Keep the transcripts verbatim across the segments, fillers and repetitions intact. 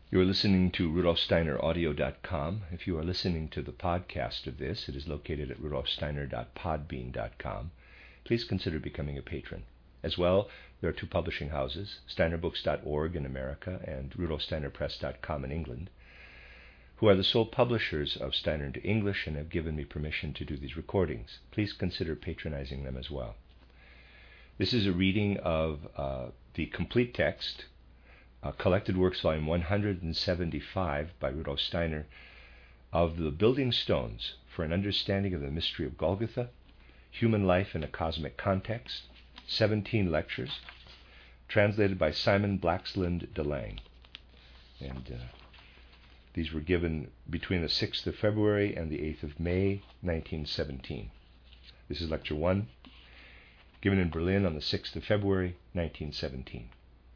You are listening to Rudolf Steiner Audio dot com. If you are listening to the podcast of this, it is located at Rudolf Steiner dot podbean dot com. Please consider becoming a patron. As well, there are two publishing houses, Steiner Books dot org in America and Rudolf Steiner Press dot com in England, who are the sole publishers of Steiner into English and have given me permission to do these recordings. Please consider patronizing them as well. This is a reading of uh, the complete text, Uh, Collected Works, Volume one hundred seventy-five by Rudolf Steiner, of the Building Stones for an Understanding of the Mystery of Golgotha, Human Life in a Cosmic Context, seventeen lectures, translated by Simon Blaxland de Lange. And uh, these were given between the sixth of February and the eighth of May, nineteen seventeen. This is Lecture one, given in Berlin on the sixth of February, nineteen seventeen.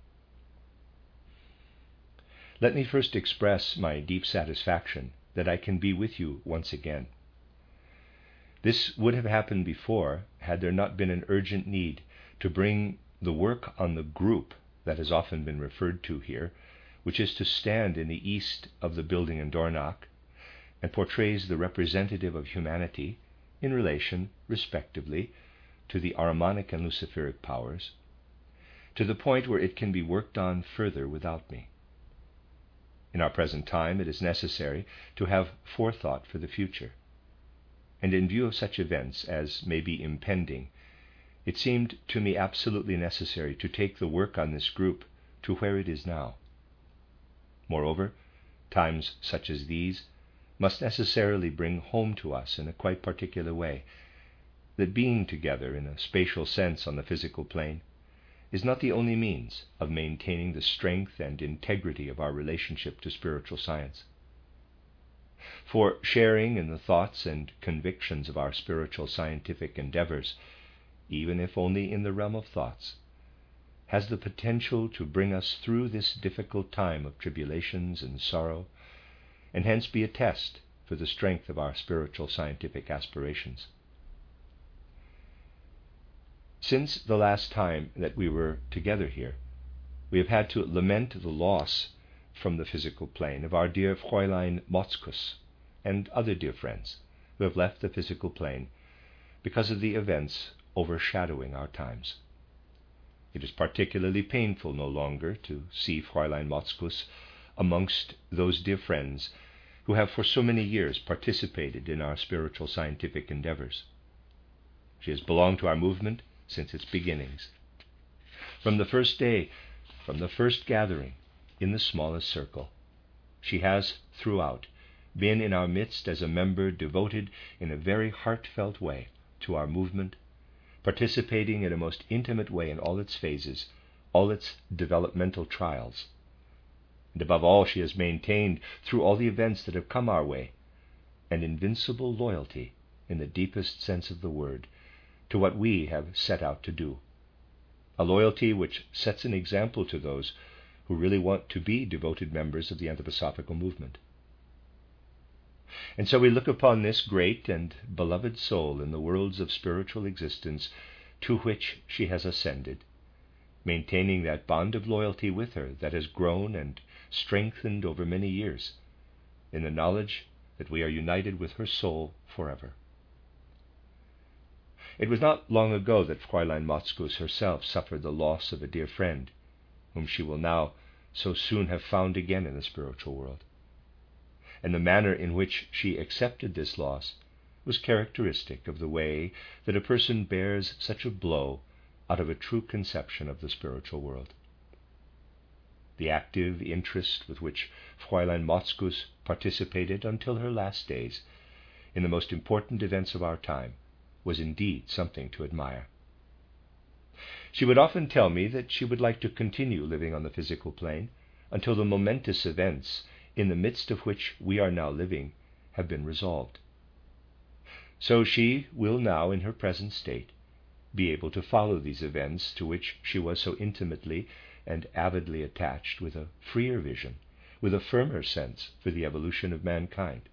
Let me first express my deep satisfaction that I can be with you once again. This would have happened before had there not been an urgent need to bring the work on the group that has often been referred to here, which is to stand in the east of the building in Dornach and portrays the representative of humanity in relation, respectively, to the Ahrimanic and Luciferic powers, to the point where it can be worked on further without me. In our present time, it is necessary to have forethought for the future. And in view of such events as may be impending, it seemed to me absolutely necessary to take the work on this group to where it is now. Moreover, times such as these must necessarily bring home to us in a quite particular way that being together in a spatial sense on the physical plane is not the only means of maintaining the strength and integrity of our relationship to spiritual science. For sharing in the thoughts and convictions of our spiritual scientific endeavors, even if only in the realm of thoughts, has the potential to bring us through this difficult time of tribulations and sorrow, and hence be a test for the strength of our spiritual scientific aspirations. Since the last time that we were together here, we have had to lament the loss from the physical plane of our dear Fräulein Motzkus and other dear friends who have left the physical plane because of the events overshadowing our times. It is particularly painful no longer to see Fräulein Motzkus amongst those dear friends who have for so many years participated in our spiritual scientific endeavors. She has belonged to our movement since its beginnings. From the first day, from the first gathering, in the smallest circle, she has, throughout, been in our midst as a member devoted in a very heartfelt way to our movement, participating in a most intimate way in all its phases, all its developmental trials. And above all, she has maintained, through all the events that have come our way, an invincible loyalty, in the deepest sense of the word, to what we have set out to do, a loyalty which sets an example to those who really want to be devoted members of the anthroposophical movement. And so we look upon this great and beloved soul in the worlds of spiritual existence to which she has ascended, maintaining that bond of loyalty with her that has grown and strengthened over many years, in the knowledge that we are united with her soul forever. It was not long ago that Fräulein Motzkus herself suffered the loss of a dear friend, whom she will now so soon have found again in the spiritual world. And the manner in which she accepted this loss was characteristic of the way that a person bears such a blow out of a true conception of the spiritual world. The active interest with which Fräulein Motzkus participated until her last days in the most important events of our time was indeed something to admire. She would often tell me that she would like to continue living on the physical plane until the momentous events in the midst of which we are now living have been resolved. So she will now, in her present state, be able to follow these events to which she was so intimately and avidly attached with a freer vision, with a firmer sense for the evolution of mankind.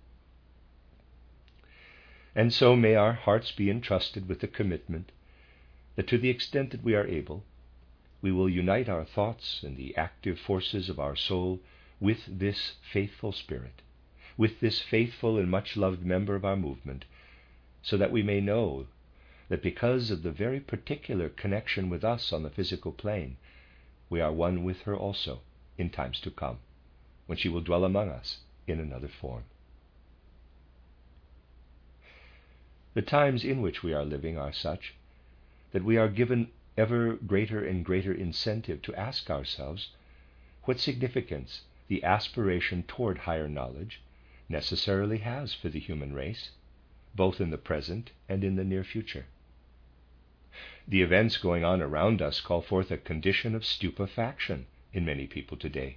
And so may our hearts be entrusted with the commitment that to the extent that we are able, we will unite our thoughts and the active forces of our soul with this faithful spirit, with this faithful and much-loved member of our movement, so that we may know that because of the very particular connection with us on the physical plane, we are one with her also in times to come, when she will dwell among us in another form. The times in which we are living are such that we are given ever greater and greater incentive to ask ourselves what significance the aspiration toward higher knowledge necessarily has for the human race, both in the present and in the near future. The events going on around us call forth a condition of stupefaction in many people today.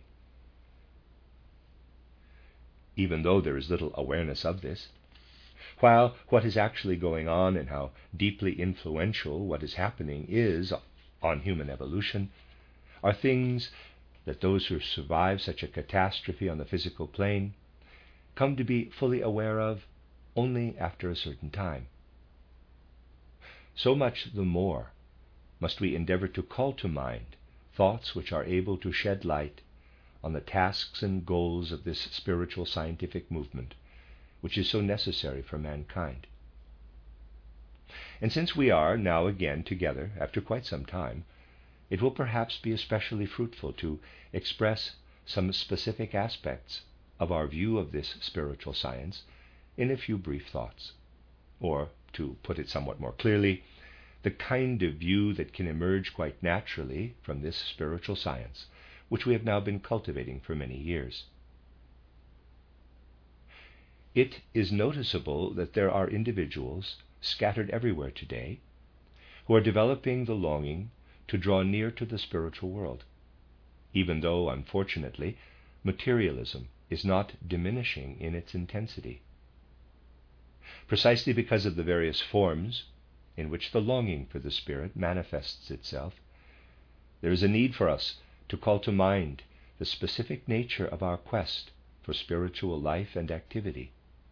Even though there is little awareness of this, while what is actually going on and how deeply influential what is happening is on human evolution are things that those who survive such a catastrophe on the physical plane come to be fully aware of only after a certain time. So much the more must we endeavor to call to mind thoughts which are able to shed light on the tasks and goals of this spiritual scientific movement, which is so necessary for mankind. And since we are now again together after quite some time, it will perhaps be especially fruitful to express some specific aspects of our view of this spiritual science in a few brief thoughts, or, to put it somewhat more clearly, the kind of view that can emerge quite naturally from this spiritual science, which we have now been cultivating for many years. It is noticeable that there are individuals scattered everywhere today who are developing the longing to draw near to the spiritual world, even though, unfortunately, materialism is not diminishing in its intensity. Precisely because of the various forms in which the longing for the Spirit manifests itself, there is a need for us to call to mind the specific nature of our quest for spiritual life and activity.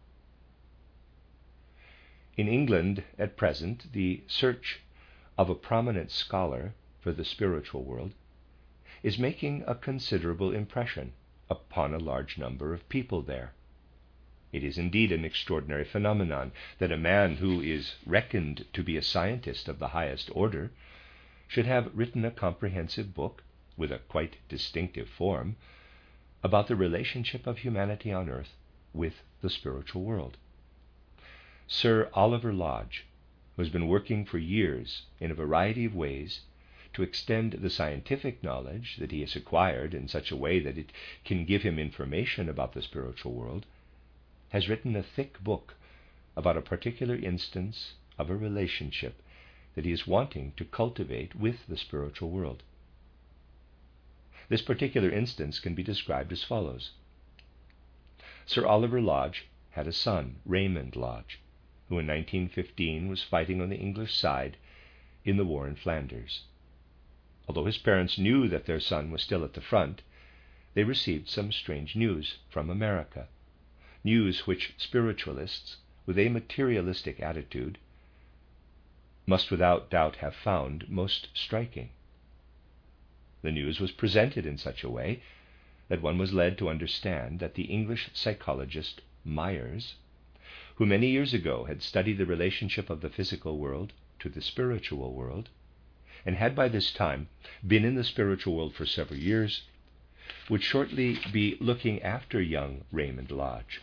In England, at present, the search of a prominent scholar for the spiritual world is making a considerable impression upon a large number of people there. It is indeed an extraordinary phenomenon that a man who is reckoned to be a scientist of the highest order should have written a comprehensive book, with a quite distinctive form, about the relationship of humanity on earth with the spiritual world. Sir Oliver Lodge, who has been working for years in a variety of ways to extend the scientific knowledge that he has acquired in such a way that it can give him information about the spiritual world, has written a thick book about a particular instance of a relationship that he is wanting to cultivate with the spiritual world. This particular instance can be described as follows. Sir Oliver Lodge had a son, Raymond Lodge, who in nineteen fifteen was fighting on the English side in the war in Flanders. Although his parents knew that their son was still at the front, they received some strange news from America, news which spiritualists, with a materialistic attitude, must without doubt have found most striking. The news was presented in such a way that one was led to understand that the English psychologist Myers, who many years ago had studied the relationship of the physical world to the spiritual world, and had by this time been in the spiritual world for several years, would shortly be looking after young Raymond Lodge.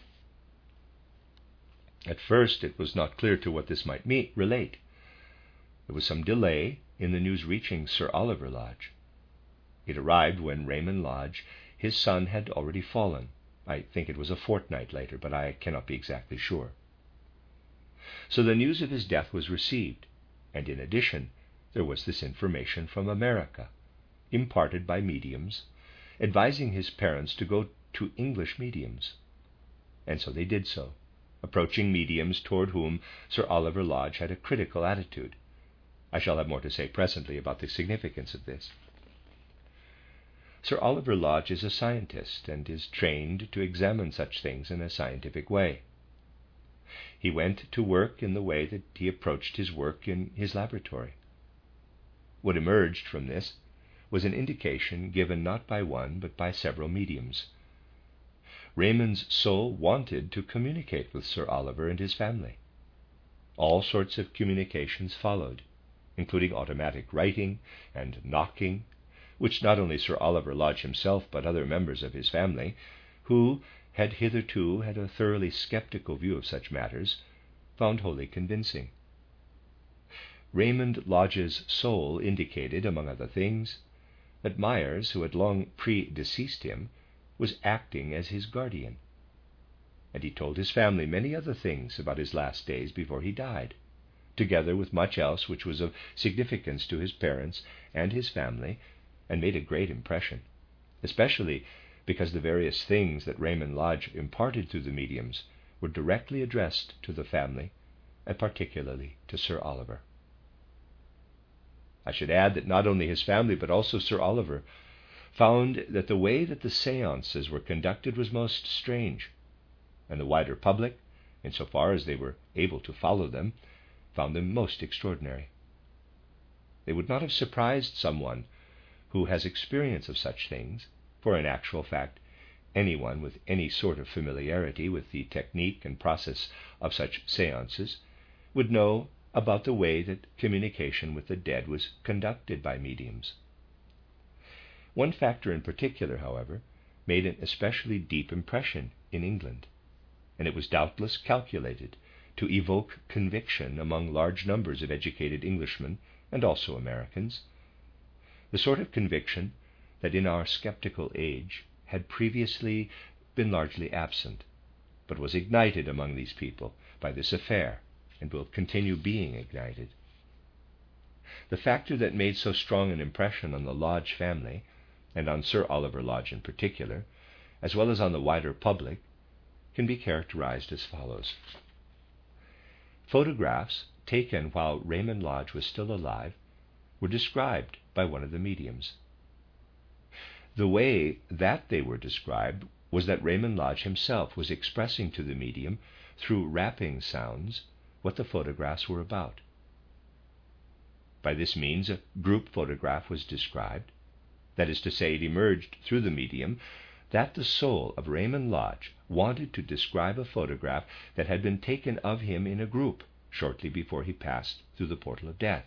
At first it was not clear to what this might mean, relate. There was some delay in the news reaching Sir Oliver Lodge. It arrived when Raymond Lodge, his son, had already fallen. I think it was a fortnight later, but I cannot be exactly sure. So the news of his death was received, and in addition there was this information from America, imparted by mediums, advising his parents to go to English mediums. And so they did so, approaching mediums toward whom Sir Oliver Lodge had a critical attitude. I shall have more to say presently about the significance of this. Sir Oliver Lodge is a scientist and is trained to examine such things in a scientific way. He went to work in the way that he approached his work in his laboratory. What emerged from this was an indication given not by one but by several mediums, Raymond's soul wanted to communicate with Sir Oliver and his family. All sorts of communications followed, including automatic writing and knocking, which not only Sir Oliver Lodge himself, but other members of his family, who had hitherto had a thoroughly skeptical view of such matters, found wholly convincing. Raymond Lodge's soul indicated, among other things, that Myers, who had long predeceased him, was acting as his guardian. And he told his family many other things about his last days before he died, together with much else which was of significance to his parents and his family, and made a great impression, especially because the various things that Raymond Lodge imparted through the mediums were directly addressed to the family, and particularly to Sir Oliver. I should add that not only his family, but also Sir Oliver, found that the way that the seances were conducted was most strange, and the wider public, insofar as they were able to follow them, found them most extraordinary. They would not have surprised someone who has experience of such things, for in actual fact, anyone with any sort of familiarity with the technique and process of such seances would know about the way that communication with the dead was conducted by mediums. One factor in particular, however, made an especially deep impression in England, and it was doubtless calculated to evoke conviction among large numbers of educated Englishmen and also Americans, the sort of conviction that in our skeptical age had previously been largely absent, but was ignited among these people by this affair, and will continue being ignited. The factor that made so strong an impression on the Lodge family, and on Sir Oliver Lodge in particular, as well as on the wider public, can be characterized as follows. Photographs taken while Raymond Lodge was still alive were described by one of the mediums. The way that they were described was that Raymond Lodge himself was expressing to the medium, through rapping sounds, what the photographs were about. By this means, a group photograph was described. That is to say, it emerged through the medium that the soul of Raymond Lodge wanted to describe a photograph that had been taken of him in a group shortly before he passed through the portal of death.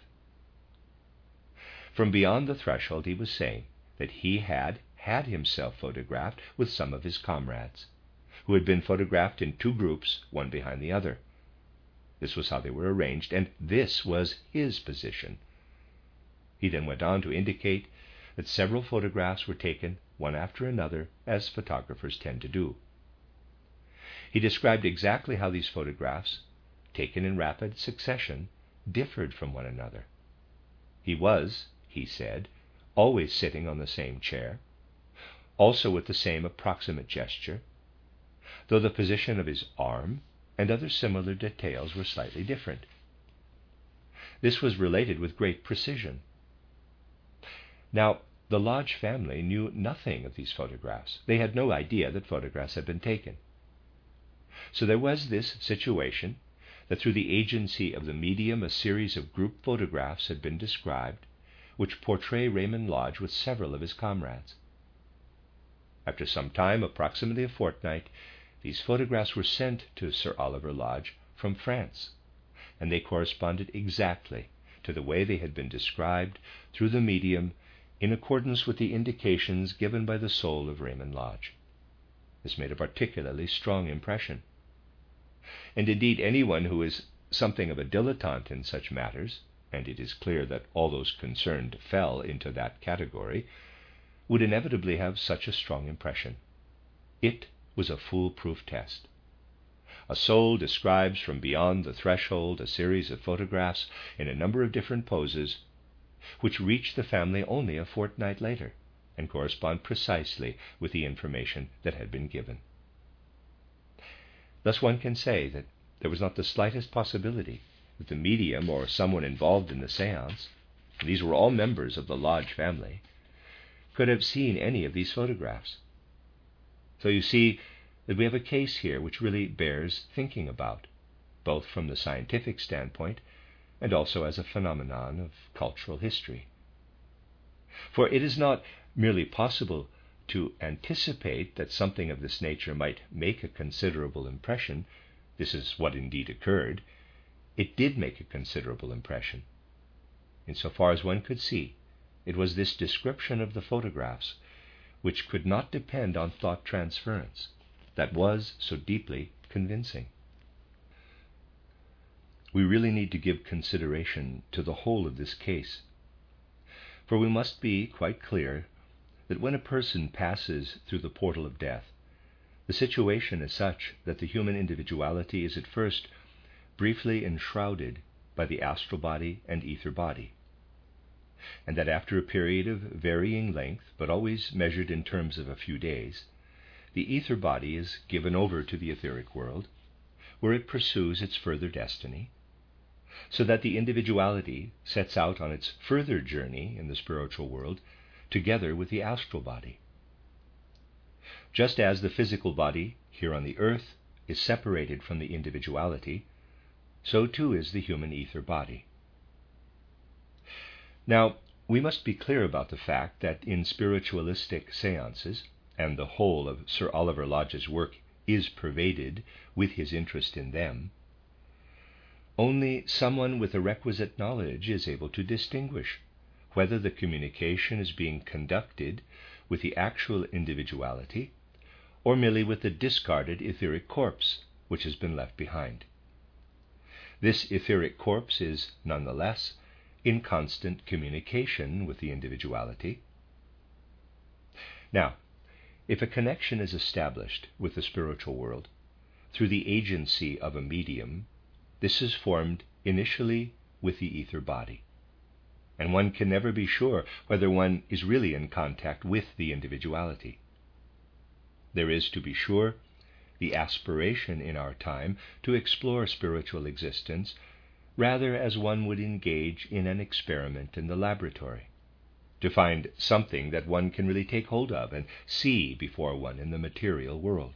From beyond the threshold, he was saying that he had had himself photographed with some of his comrades, who had been photographed in two groups, one behind the other. This was how they were arranged, and this was his position. He then went on to indicate that several photographs were taken one after another, as photographers tend to do. He described exactly how these photographs, taken in rapid succession, differed from one another. He was, he said, always sitting on the same chair, also with the same approximate gesture, though the position of his arm and other similar details were slightly different. This was related with great precision. Now, the Lodge family knew nothing of these photographs. They had no idea that photographs had been taken. So there was this situation that through the agency of the medium a series of group photographs had been described, which portray Raymond Lodge with several of his comrades. After some time, approximately a fortnight, these photographs were sent to Sir Oliver Lodge from France, and they corresponded exactly to the way they had been described through the medium in accordance with the indications given by the soul of Raymond Lodge. This made a particularly strong impression. And indeed, anyone who is something of a dilettante in such matters, and it is clear that all those concerned fell into that category, would inevitably have such a strong impression. It was a foolproof test. A soul describes from beyond the threshold a series of photographs in a number of different poses, which reach the family only a fortnight later, and correspond precisely with the information that had been given. Thus one can say that there was not the slightest possibility that the medium or someone involved in the seance, and these were all members of the Lodge family, could have seen any of these photographs. So you see that we have a case here which really bears thinking about, both from the scientific standpoint and also as a phenomenon of cultural history. For it is not merely possible to anticipate that something of this nature might make a considerable impression, this is what indeed occurred. It did make a considerable impression. Insofar as one could see, it was this description of the photographs, which could not depend on thought transference, that was so deeply convincing. We really need to give consideration to the whole of this case, for we must be quite clear that when a person passes through the portal of death, the situation is such that the human individuality is at first briefly enshrouded by the astral body and ether body, and that after a period of varying length, but always measured in terms of a few days, the ether body is given over to the etheric world, where it pursues its further destiny, so that the individuality sets out on its further journey in the spiritual world together with the astral body. Just as the physical body here on the earth is separated from the individuality, so too is the human ether body. Now, we must be clear about the fact that in spiritualistic seances, and the whole of Sir Oliver Lodge's work is pervaded with his interest in them, only someone with a requisite knowledge is able to distinguish whether the communication is being conducted with the actual individuality or merely with the discarded etheric corpse which has been left behind. This etheric corpse is nonetheless in constant communication with the individuality. Now, if a connection is established with the spiritual world through the agency of a medium, this is formed initially with the ether body, and one can never be sure whether one is really in contact with the individuality. There is, to be sure, the aspiration in our time to explore spiritual existence rather as one would engage in an experiment in the laboratory, to find something that one can really take hold of and see before one in the material world.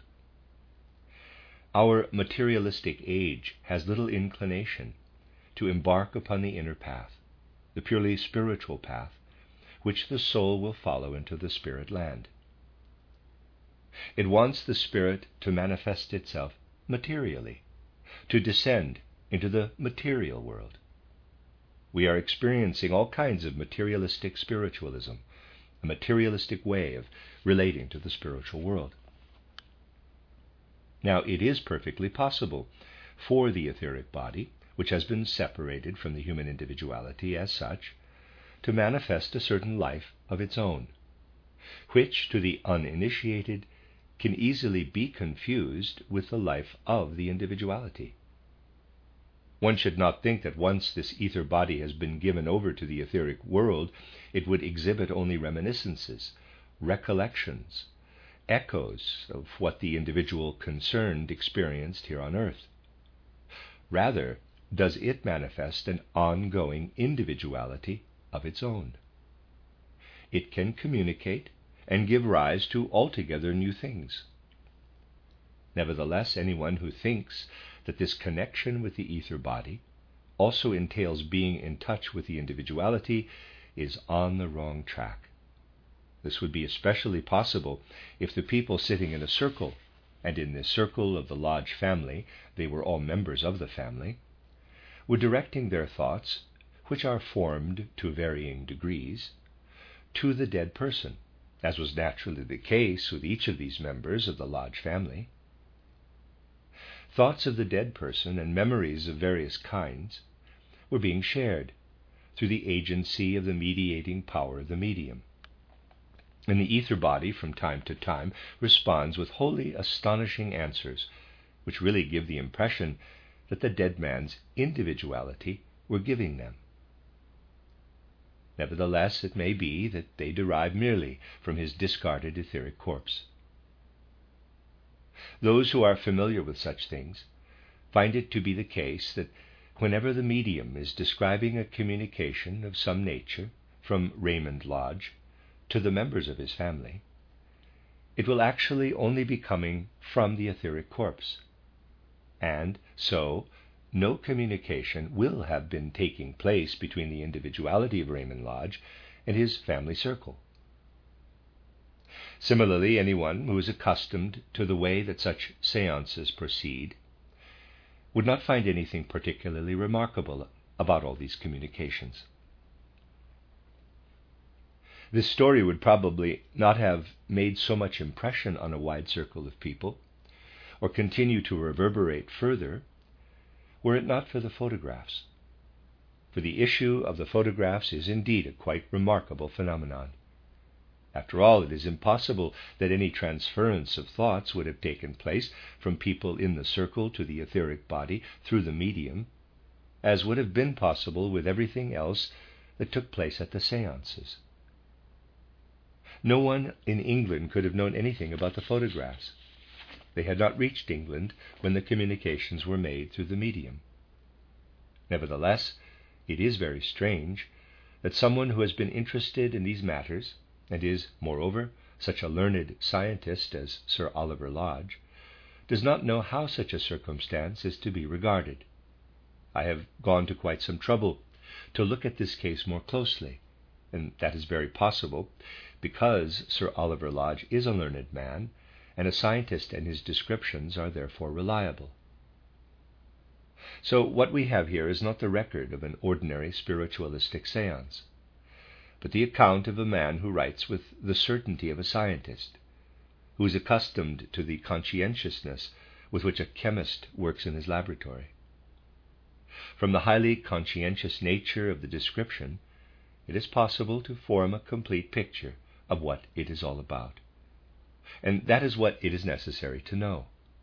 Our materialistic age has little inclination to embark upon the inner path, the purely spiritual path, which the soul will follow into the spirit land. It wants the spirit to manifest itself materially, to descend into the material world. We are experiencing all kinds of materialistic spiritualism, a materialistic way of relating to the spiritual world. Now, it is perfectly possible for the etheric body, which has been separated from the human individuality as such, to manifest a certain life of its own, which to the uninitiated can easily be confused with the life of the individuality. One should not think that once this ether body has been given over to the etheric world, it would exhibit only reminiscences, recollections, echoes of what the individual concerned experienced here on earth. Rather, does it manifest an ongoing individuality of its own. It can communicate and give rise to altogether new things. Nevertheless, anyone who thinks that this connection with the ether body also entails being in touch with the individuality is on the wrong track. This would be especially possible if the people sitting in a circle, and in this circle of the lodge family they were all members of the family, were directing their thoughts, which are formed to varying degrees, to the dead person, as was naturally the case with each of these members of the lodge family. Thoughts of the dead person and memories of various kinds were being shared through the agency of the mediating power of the medium. And the ether body from time to time responds with wholly astonishing answers, which really give the impression that the dead man's individuality were giving them. Nevertheless, it may be that they derive merely from his discarded etheric corpse. Those who are familiar with such things find it to be the case that whenever the medium is describing a communication of some nature from Raymond Lodge to the members of his family, it will actually only be coming from the etheric corpse, and so no communication will have been taking place between the individuality of Raymond Lodge and his family circle. Similarly, anyone who is accustomed to the way that such seances proceed would not find anything particularly remarkable about all these communications. This story would probably not have made so much impression on a wide circle of people, or continue to reverberate further, were it not for the photographs. For the issue of the photographs is indeed a quite remarkable phenomenon. After all, it is impossible that any transference of thoughts would have taken place from people in the circle to the etheric body through the medium, as would have been possible with everything else that took place at the seances. No one in England could have known anything about the photographs. They had not reached England when the communications were made through the medium. Nevertheless, it is very strange that someone who has been interested in these matters, and is, moreover, such a learned scientist as Sir Oliver Lodge, does not know how such a circumstance is to be regarded. I have gone to quite some trouble to look at this case more closely, and that is very possible because Sir Oliver Lodge is a learned man, and a scientist, and his descriptions are therefore reliable. So what we have here is not the record of an ordinary spiritualistic seance, but the account of a man who writes with the certainty of a scientist, who is accustomed to the conscientiousness with which a chemist works in his laboratory. From the highly conscientious nature of the description, it is possible to form a complete picture of what it is all about. And that is what it is necessary to know.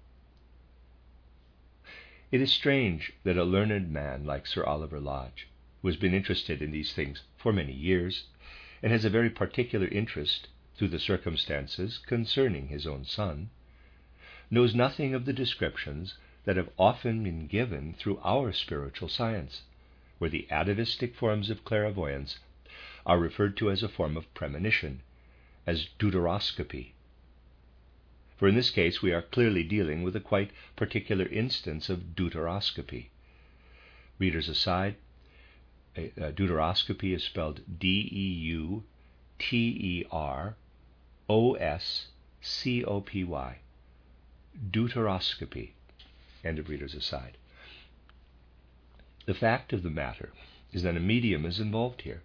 It is strange that a learned man like Sir Oliver Lodge, who has been interested in these things for many years, and has a very particular interest through the circumstances concerning his own son, knows nothing of the descriptions that have often been given through our spiritual science, where the atavistic forms of clairvoyance are referred to as a form of premonition, as deuteroscopy. For in this case we are clearly dealing with a quite particular instance of deuteroscopy. Readers aside, deuteroscopy is spelled D E U T E R O S C O P Y. Deuteroscopy. End of readers aside. The fact of the matter is that a medium is involved here.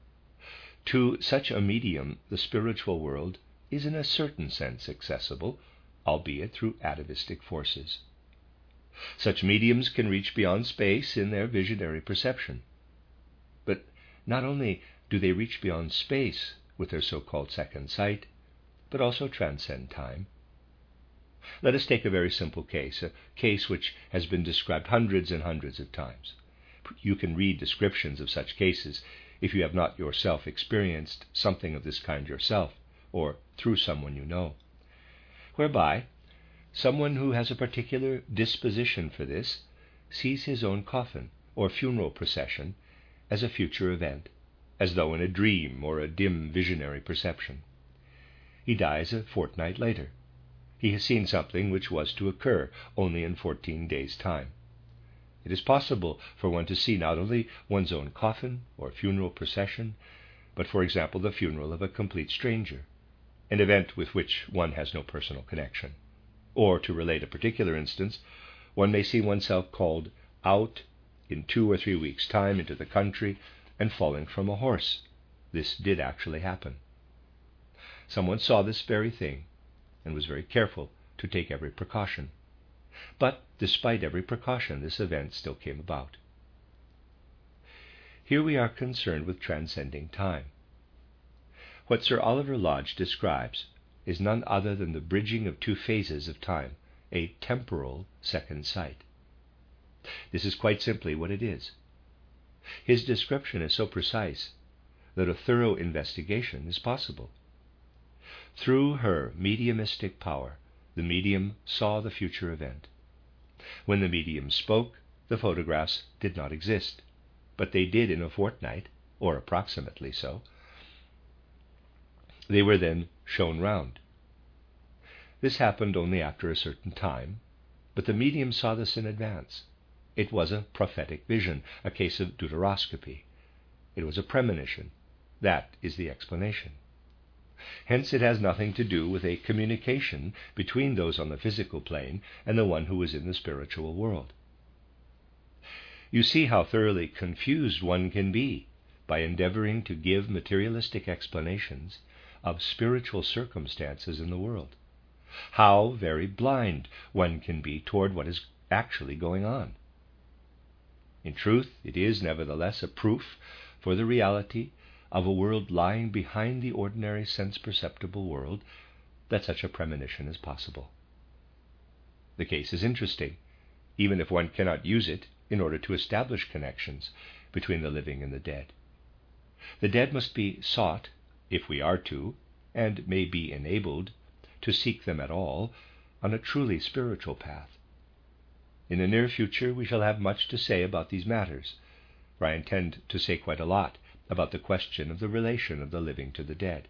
To such a medium, the spiritual world is in a certain sense accessible, albeit through atavistic forces. Such mediums can reach beyond space in their visionary perception. But not only do they reach beyond space with their so-called second sight, but also transcend time. Let us take a very simple case, a case which has been described hundreds and hundreds of times. You can read descriptions of such cases if you have not yourself experienced something of this kind yourself, or through someone you know, whereby someone who has a particular disposition for this sees his own coffin or funeral procession as a future event, as though in a dream or a dim visionary perception. He dies a fortnight later. He has seen something which was to occur only in fourteen days' time. It is possible for one to see not only one's own coffin or funeral procession, but, for example, the funeral of a complete stranger, an event with which one has no personal connection. Or, to relate a particular instance, one may see oneself called out in two or three weeks' time into the country and falling from a horse. This did actually happen. Someone saw this very thing and was very careful to take every precaution. But, despite every precaution, this event still came about. Here we are concerned with transcending time. What Sir Oliver Lodge describes is none other than the bridging of two phases of time, a temporal second sight. This is quite simply what it is. His description is so precise that a thorough investigation is possible. Through her mediumistic power, the medium saw the future event. When the medium spoke, the photographs did not exist, but they did in a fortnight, or approximately so. They were then shown round. This happened only after a certain time, but the medium saw this in advance. It was a prophetic vision, a case of deuteroscopy. It was a premonition. That is the explanation. Hence it has nothing to do with a communication between those on the physical plane and the one who is in the spiritual world. You see how thoroughly confused one can be by endeavoring to give materialistic explanations of spiritual circumstances in the world. How very blind one can be toward what is actually going on. In truth, it is nevertheless a proof for the reality of a world lying behind the ordinary sense-perceptible world that such a premonition is possible. The case is interesting, even if one cannot use it in order to establish connections between the living and the dead. The dead must be sought, if we are to, and may be enabled, to seek them at all, on a truly spiritual path. In the near future we shall have much to say about these matters, for I intend to say quite a lot about the question of the relation of the living to the dead.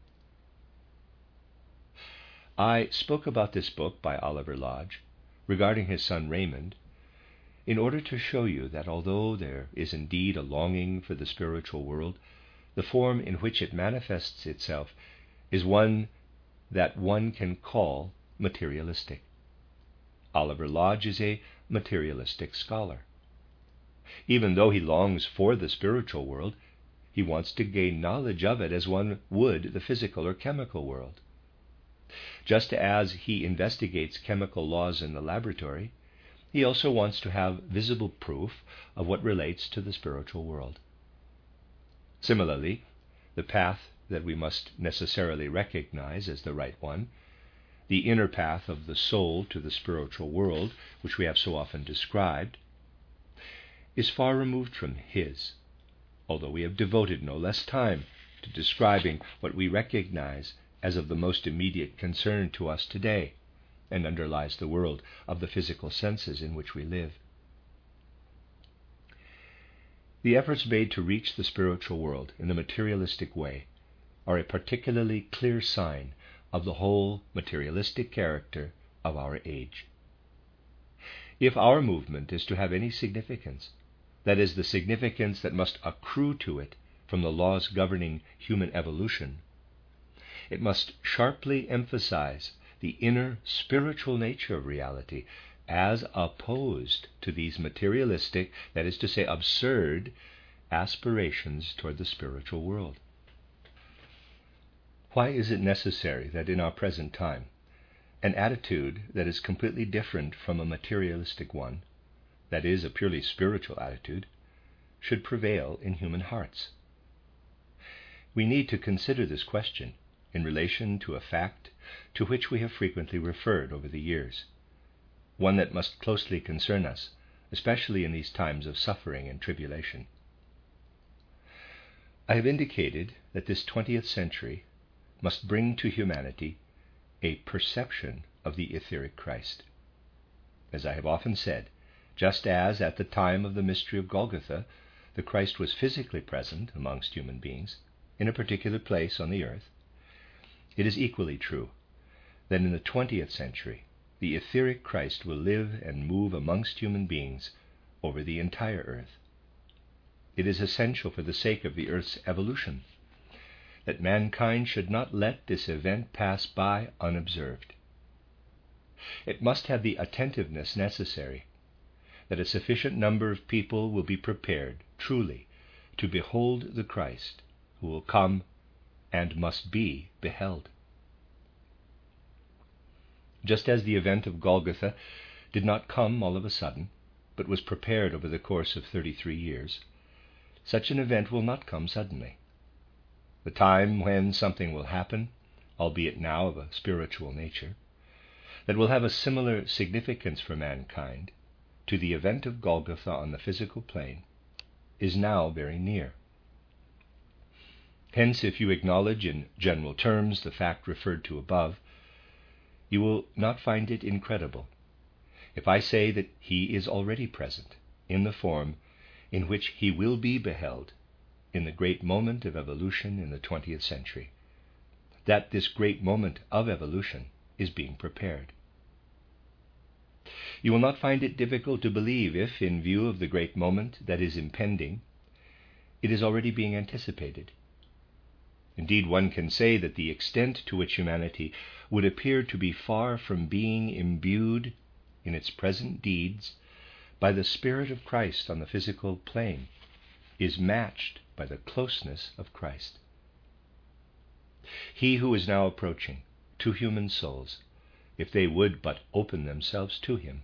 I spoke about this book by Oliver Lodge regarding his son Raymond in order to show you that although there is indeed a longing for the spiritual world, the form in which it manifests itself is one that one can call materialistic. Oliver Lodge is a materialistic scholar. Even though he longs for the spiritual world, he wants to gain knowledge of it as one would the physical or chemical world. Just as he investigates chemical laws in the laboratory, he also wants to have visible proof of what relates to the spiritual world. Similarly, the path that we must necessarily recognize as the right one, the inner path of the soul to the spiritual world, which we have so often described, is far removed from his, although we have devoted no less time to describing what we recognize as of the most immediate concern to us today, and underlies the world of the physical senses in which we live. The efforts made to reach the spiritual world in the materialistic way are a particularly clear sign of the whole materialistic character of our age. If our movement is to have any significance, that is, the significance that must accrue to it from the laws governing human evolution, it must sharply emphasize the inner spiritual nature of reality as opposed to these materialistic, that is to say, absurd aspirations toward the spiritual world. Why is it necessary that in our present time an attitude that is completely different from a materialistic one, that is, a purely spiritual attitude, should prevail in human hearts? We need to consider this question in relation to a fact to which we have frequently referred over the years, one that must closely concern us, especially in these times of suffering and tribulation. I have indicated that this twentieth century must bring to humanity a perception of the etheric Christ. As I have often said, just as at the time of the mystery of Golgotha, the Christ was physically present amongst human beings in a particular place on the earth, it is equally true that in the twentieth century the etheric Christ will live and move amongst human beings over the entire earth. It is essential for the sake of the earth's evolution that mankind should not let this event pass by unobserved. It must have the attentiveness necessary that a sufficient number of people will be prepared truly to behold the Christ who will come and must be beheld. Just as the event of Golgotha did not come all of a sudden, but was prepared over the course of thirty-three years, such an event will not come suddenly. The time when something will happen, albeit now of a spiritual nature, that will have a similar significance for mankind to the event of Golgotha on the physical plane, is now very near. Hence, if you acknowledge in general terms the fact referred to above, you will not find it incredible if I say that he is already present in the form in which he will be beheld in the great moment of evolution in the twentieth century, that this great moment of evolution is being prepared. You will not find it difficult to believe if, in view of the great moment that is impending, it is already being anticipated. Indeed, one can say that the extent to which humanity would appear to be far from being imbued in its present deeds by the Spirit of Christ on the physical plane is matched by the closeness of Christ. He who is now approaching to human souls, if they would but open themselves to him.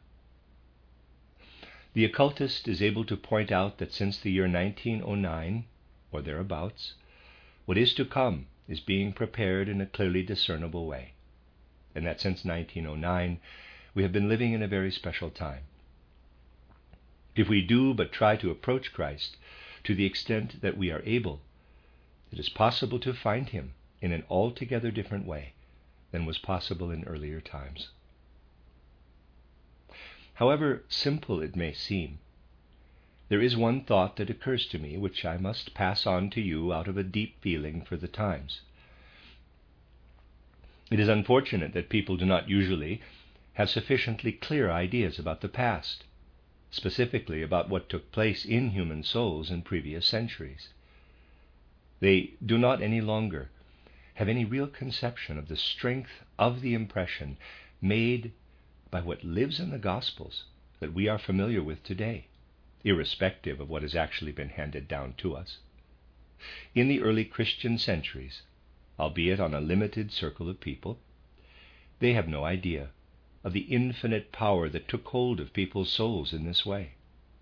The occultist is able to point out that since the year nineteen oh nine, or thereabouts, what is to come is being prepared in a clearly discernible way, and that since nineteen oh nine we have been living in a very special time. If we do but try to approach Christ to the extent that we are able, it is possible to find him in an altogether different way than was possible in earlier times. However simple it may seem, there is one thought that occurs to me which I must pass on to you out of a deep feeling for the times. It is unfortunate that people do not usually have sufficiently clear ideas about the past, specifically about what took place in human souls in previous centuries. They do not any longer have any real conception of the strength of the impression made by what lives in the Gospels that we are familiar with today, irrespective of what has actually been handed down to us. In the early Christian centuries, albeit on a limited circle of people, they have no idea of the infinite power that took hold of people's souls in this way.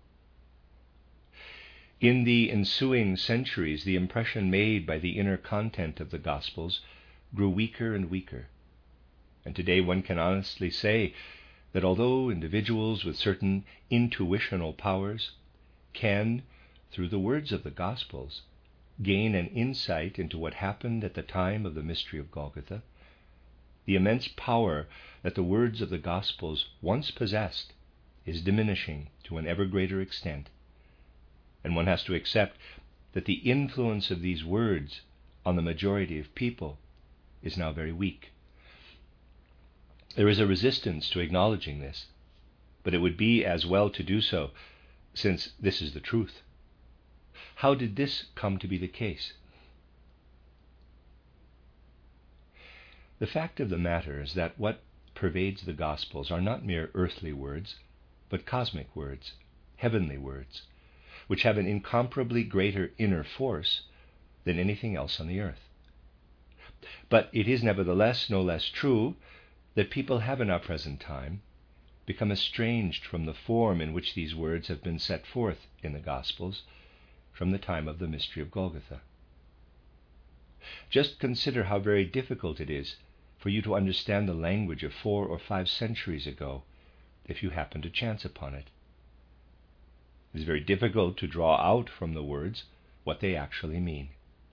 In the ensuing centuries, the impression made by the inner content of the Gospels grew weaker and weaker. And today one can honestly say that although individuals with certain intuitional powers can, through the words of the Gospels, gain an insight into what happened at the time of the mystery of Golgotha, the immense power that the words of the Gospels once possessed is diminishing to an ever greater extent. And one has to accept that the influence of these words on the majority of people is now very weak. There is a resistance to acknowledging this, but it would be as well to do so, since this is the truth. How did this come to be the case? The fact of the matter is that what pervades the Gospels are not mere earthly words, but cosmic words, heavenly words, which have an incomparably greater inner force than anything else on the earth. But it is nevertheless no less true that people have in our present time become estranged from the form in which these words have been set forth in the Gospels from the time of the mystery of Golgotha. Just consider how very difficult it is for you to understand the language of four or five centuries ago, if you happen to chance upon it. It is very difficult to draw out from the words what they actually mean.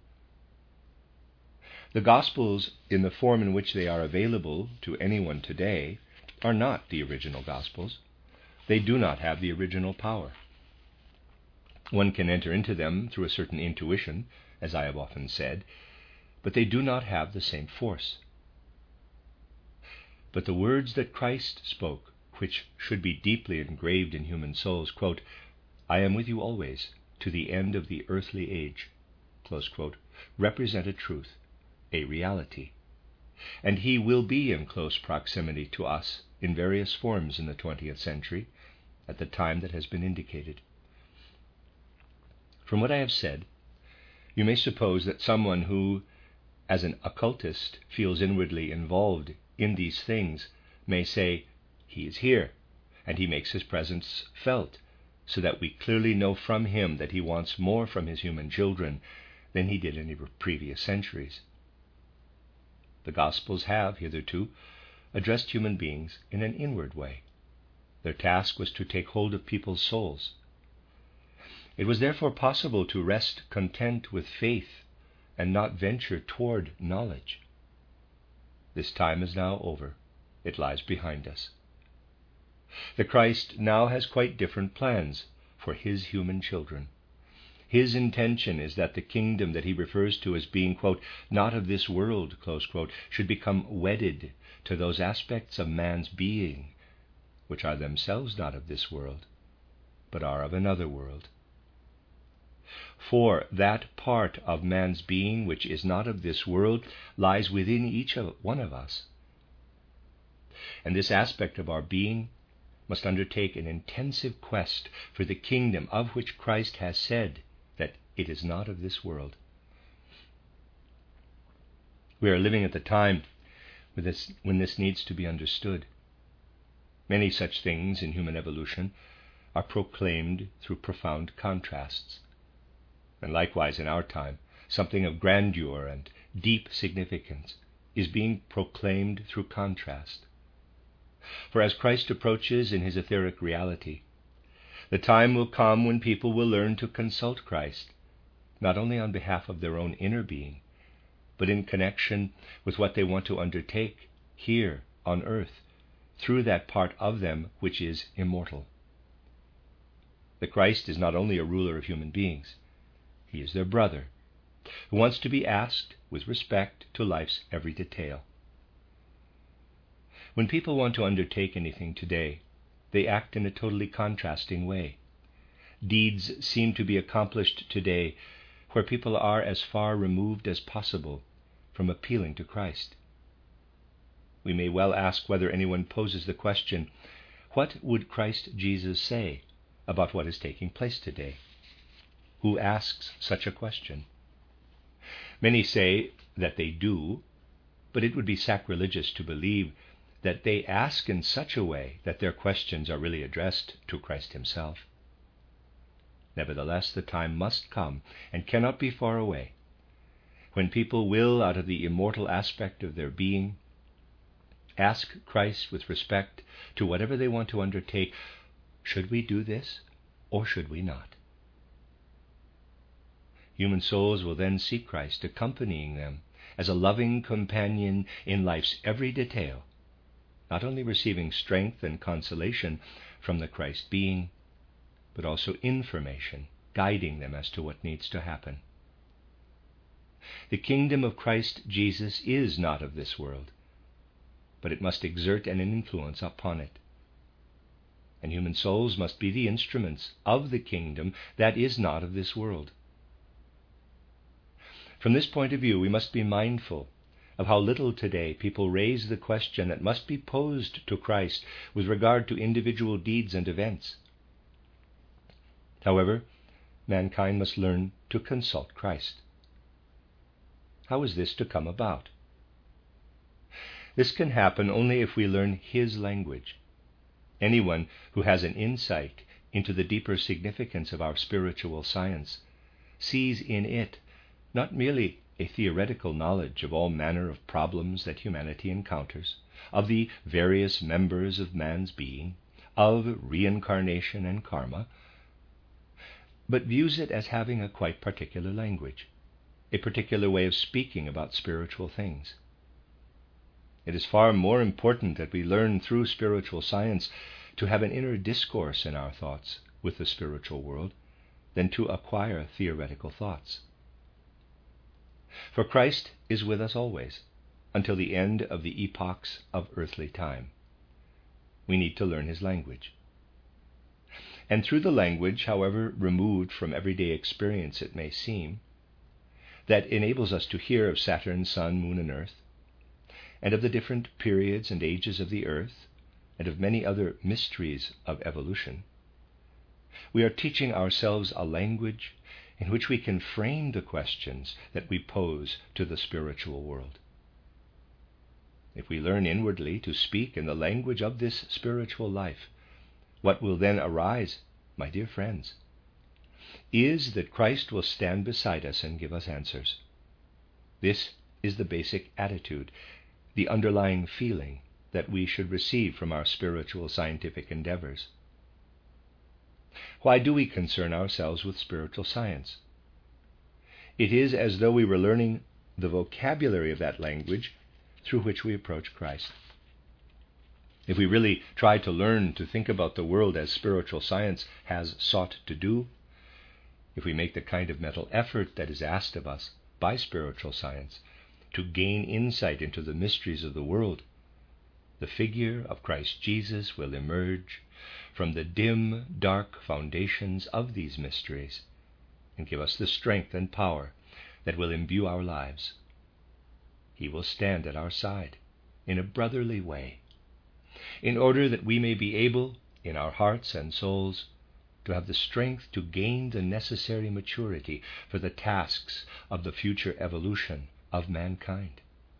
The Gospels, in the form in which they are available to anyone today, are not the original Gospels. They do not have the original power. One can enter into them through a certain intuition, as I have often said, but they do not have the same force. But the words that Christ spoke, which should be deeply engraved in human souls, quote, "I am with you always, to the end of the earthly age," close quote, represent a truth, a reality. And he will be in close proximity to us in various forms in the twentieth century, at the time that has been indicated. From what I have said, you may suppose that someone who, as an occultist, feels inwardly involved in these things may say, "He is here, and he makes his presence felt, so that we clearly know from him that he wants more from his human children than he did in the previous centuries." The Gospels have, hitherto, addressed human beings in an inward way. Their task was to take hold of people's souls. It was therefore possible to rest content with faith and not venture toward knowledge. This time is now over. It lies behind us. The Christ now has quite different plans for his human children. His intention is that the kingdom that he refers to as being, quote, "not of this world," close quote, should become wedded to those aspects of man's being which are themselves not of this world, but are of another world. For that part of man's being which is not of this world lies within each of one of us. And this aspect of our being must undertake an intensive quest for the kingdom of which Christ has said that it is not of this world. We are living at the time when this, when this needs to be understood. Many such things in human evolution are proclaimed through profound contrasts. And likewise in our time, something of grandeur and deep significance is being proclaimed through contrast. For as Christ approaches in his etheric reality, the time will come when people will learn to consult Christ, not only on behalf of their own inner being, but in connection with what they want to undertake here on earth, through that part of them which is immortal. The Christ is not only a ruler of human beings, he is their brother, who wants to be asked with respect to life's every detail. When people want to undertake anything today, they act in a totally contrasting way. Deeds seem to be accomplished today where people are as far removed as possible from appealing to Christ. We may well ask whether anyone poses the question, what would Christ Jesus say about what is taking place today? Who asks such a question? Many say that they do, but it would be sacrilegious to believe that they ask in such a way that their questions are really addressed to Christ himself. Nevertheless, the time must come, and cannot be far away, when people will, out of the immortal aspect of their being, ask Christ with respect to whatever they want to undertake, should we do this or should we not? Human souls will then see Christ accompanying them as a loving companion in life's every detail, not only receiving strength and consolation from the Christ being, but also information, guiding them as to what needs to happen. The kingdom of Christ Jesus is not of this world, but it must exert an influence upon it. And human souls must be the instruments of the kingdom that is not of this world. From this point of view, we must be mindful of how little today people raise the question that must be posed to Christ with regard to individual deeds and events. However, mankind must learn to consult Christ. How is this to come about? This can happen only if we learn his language. Anyone who has an insight into the deeper significance of our spiritual science sees in it not merely a theoretical knowledge of all manner of problems that humanity encounters, of the various members of man's being, of reincarnation and karma, but views it as having a quite particular language, a particular way of speaking about spiritual things. It is far more important that we learn through spiritual science to have an inner discourse in our thoughts with the spiritual world than to acquire theoretical thoughts. For Christ is with us always, until the end of the epochs of earthly time. We need to learn his language. And through the language, however removed from everyday experience it may seem, that enables us to hear of Saturn, Sun, Moon, and Earth, and of the different periods and ages of the earth, and of many other mysteries of evolution, we are teaching ourselves a language in which we can frame the questions that we pose to the spiritual world. If we learn inwardly to speak in the language of this spiritual life, what will then arise, my dear friends, is that Christ will stand beside us and give us answers. This is the basic attitude, the underlying feeling that we should receive from our spiritual scientific endeavors. Why do we concern ourselves with spiritual science? It is as though we were learning the vocabulary of that language through which we approach Christ. If we really try to learn to think about the world as spiritual science has sought to do, if we make the kind of mental effort that is asked of us by spiritual science to gain insight into the mysteries of the world, the figure of Christ Jesus will emerge from the dim, dark foundations of these mysteries and give us the strength and power that will imbue our lives. He will stand at our side in a brotherly way, in order that we may be able, in our hearts and souls, to have the strength to gain the necessary maturity for the tasks of the future evolution of mankind.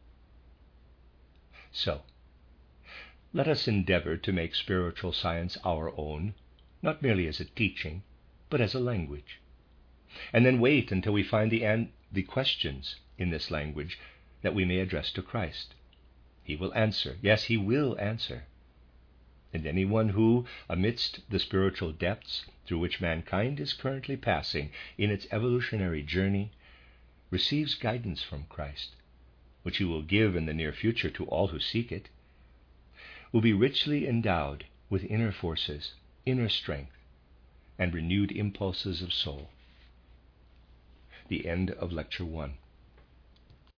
So, let us endeavor to make spiritual science our own, not merely as a teaching, but as a language, and then wait until we find the, an- the questions in this language that we may address to Christ. He will answer. Yes, he will answer. And anyone who, amidst the spiritual depths through which mankind is currently passing in its evolutionary journey, receives guidance from Christ, which he will give in the near future to all who seek it, will be richly endowed with inner forces, inner strength, and renewed impulses of soul. The end of Lecture one.